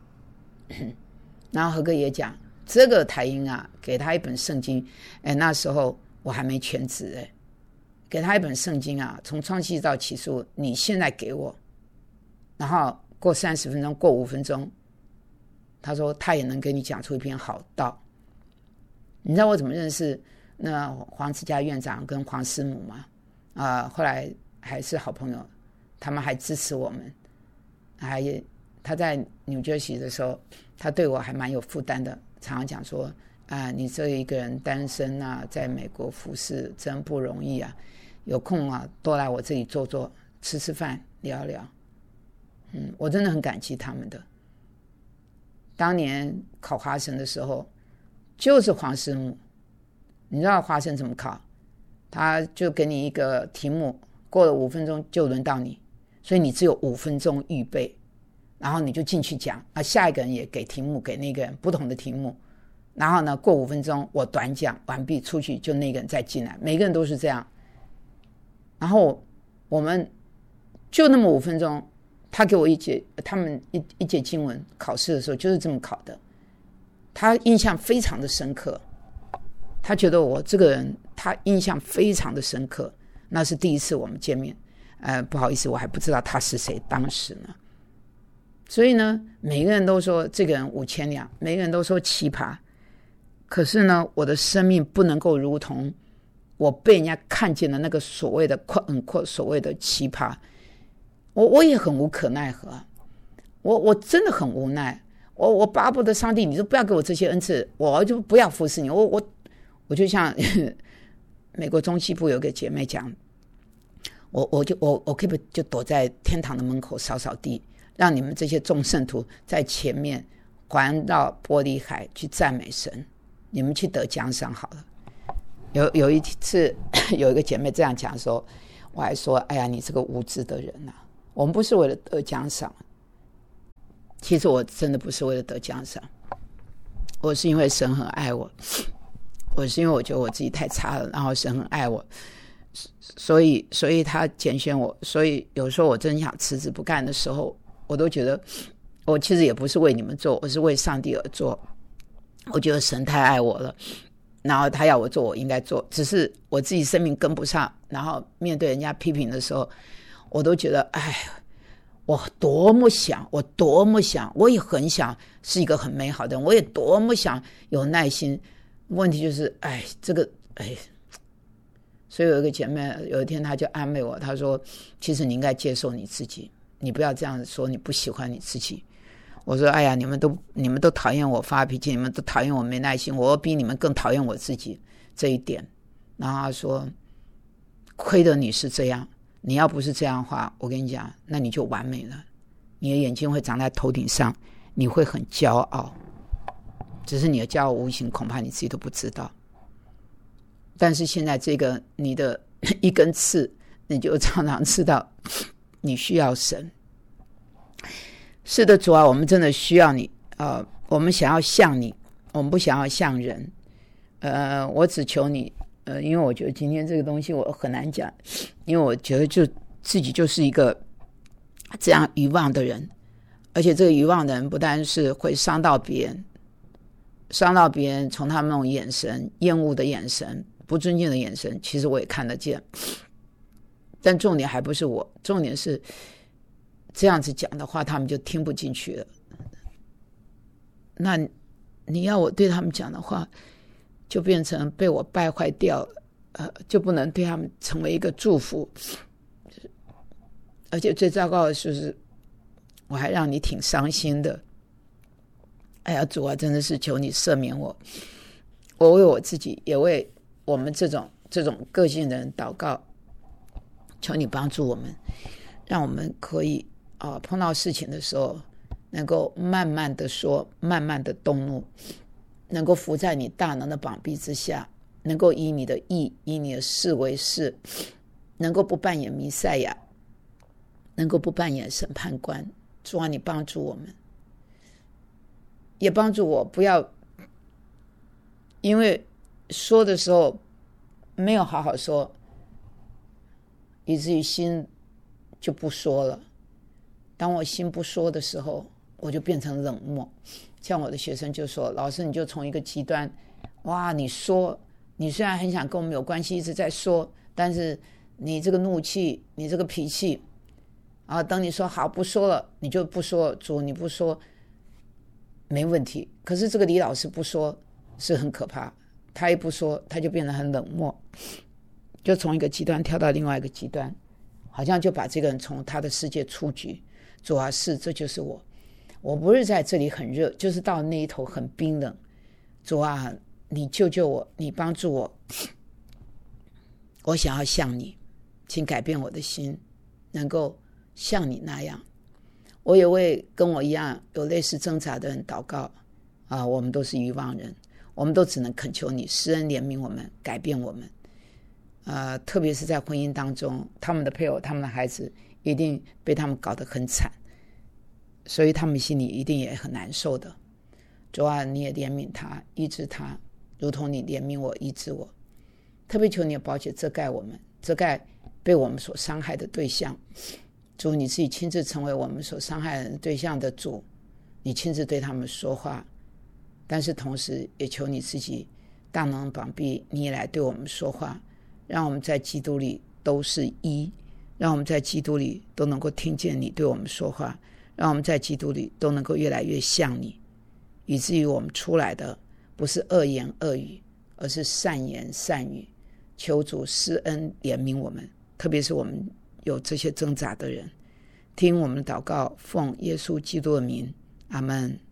然后何哥也讲这个台英啊给他一本圣经，哎，那时候我还没全职，哎，给他一本圣经啊，从创世纪到启示录，你现在给我，然后过三十分钟，过五分钟，他说他也能给你讲出一篇好道。你知道我怎么认识那黄慈家院长跟黄师母吗？啊、呃，后来还是好朋友，他们还支持我们。还他在纽约西的时候，他对我还蛮有负担的，常常讲说啊、呃，你这一个人单身啊，在美国服侍真不容易啊，有空啊多来我这里坐坐，吃吃饭，聊聊。嗯，我真的很感激他们的。当年考华生的时候，就是黄师母。你知道华生怎么考？他就给你一个题目，过了五分钟就轮到你，所以你只有五分钟预备，然后你就进去讲啊，下一个人也给题目给那个人不同的题目，然后呢过五分钟我短讲完毕出去，就那个人再进来，每个人都是这样。然后我们就那么五分钟，他给我一节他们一一节经文考试的时候就是这么考的，他印象非常的深刻，他觉得我这个人他印象非常的深刻，那是第一次我们见面，呃，不好意思，我还不知道他是谁当时呢。所以呢，每个人都说这个人五千两，每个人都说奇葩，可是呢，我的生命不能够如同我被人家看见的那个所谓的扩嗯扩所谓的奇葩，我我也很无可奈何，我我真的很无奈，我我巴不得上帝，你就不要给我这些恩赐，我就不要服侍你，我我我就像美国中西部有个姐妹讲，我我就我我可不可以就躲在天堂的门口扫扫地，让你们这些众圣徒在前面环绕玻璃海去赞美神，你们去得奖赏好了。有有一次有一个姐妹这样讲的时候，我还说哎呀你这个无知的人啊，我们不是为了得奖赏，其实我真的不是为了得奖赏，我是因为神很爱我，我是因为我觉得我自己太差了，然后神很爱我，所以所以他拣选我，所以有时候我真想辞职不干的时候，我都觉得我其实也不是为你们做，我是为上帝而做。我觉得神太爱我了，然后他要我做我应该做，只是我自己生命跟不上，然后面对人家批评的时候，我都觉得哎，我多么想我多么想我也很想是一个很美好的人，我也多么想有耐心，问题就是哎这个哎，所以有一个姐妹有一天她就安慰我，她说其实你应该接受你自己，你不要这样说你不喜欢你自己。我说哎呀你们都你们都讨厌我发脾气，你们都讨厌我没耐心，我比你们更讨厌我自己这一点。然后她说亏得你是这样，你要不是这样的话，我跟你讲那你就完美了，你的眼睛会长在头顶上，你会很骄傲，只是你的骄傲无形恐怕你自己都不知道。但是现在这个你的一根刺，你就常常知道你需要神。是的主啊，我们真的需要你，呃，我们想要像你，我们不想要像人。呃，我只求你，呃，因为我觉得今天这个东西我很难讲，因为我觉得就自己就是一个这样愚妄的人，而且这个愚妄的人不单是会伤到别人，伤到别人，从他们那种眼神，厌恶的眼神，不尊敬的眼神，其实我也看得见。但重点还不是我，重点是这样子讲的话他们就听不进去了。那你要我对他们讲的话就变成被我败坏掉了，呃，就不能对他们成为一个祝福。而且最糟糕的就是我还让你挺伤心的。哎呀主啊，真的是求你赦免我，我为我自己也为我们这种这种个性的人祷告，求你帮助我们，让我们可以啊、呃、碰到事情的时候能够慢慢的说，慢慢的动怒，能够伏在你大能的膀臂之下，能够以你的义以你的事为事，能够不扮演弥赛亚，能够不扮演审判官。主啊，你帮助我们，也帮助我不要因为说的时候没有好好说，以至于心就不说了。当我心不说的时候，我就变成冷漠。像我的学生就说，老师你就从一个极端，哇你说你虽然很想跟我们有关系，一直在说，但是你这个怒气，你这个脾气啊，等你说好不说了，你就不说，主你不说没问题。可是这个李老师不说是很可怕，他一不说他就变得很冷漠，就从一个极端跳到另外一个极端，好像就把这个人从他的世界出局。主啊，是，这就是我，我不是在这里很热，就是到那一头很冰冷。主啊，你救救我，你帮助我，我想要像你，请改变我的心，能够像你那样。我也为跟我一样有类似挣扎的人祷告啊，我们都是愚妄人，我们都只能恳求你施恩怜悯我们，改变我们。呃，特别是在婚姻当中，他们的配偶他们的孩子一定被他们搞得很惨，所以他们心里一定也很难受的。主啊，你也怜悯他，医治他，如同你怜悯我，医治我。特别求你的宝血遮盖我们，遮盖被我们所伤害的对象。主，你自己亲自成为我们所伤害的对象的主，你亲自对他们说话，但是同时也求你自己大能膀臂，你也来对我们说话，让我们在基督里都是一，让我们在基督里都能够听见你对我们说话，让我们在基督里都能够越来越像你，以至于我们出来的不是恶言恶语，而是善言善语。求主施恩怜悯我们，特别是我们有这些挣扎的人，听我们的祷告，奉耶稣基督的名，阿们。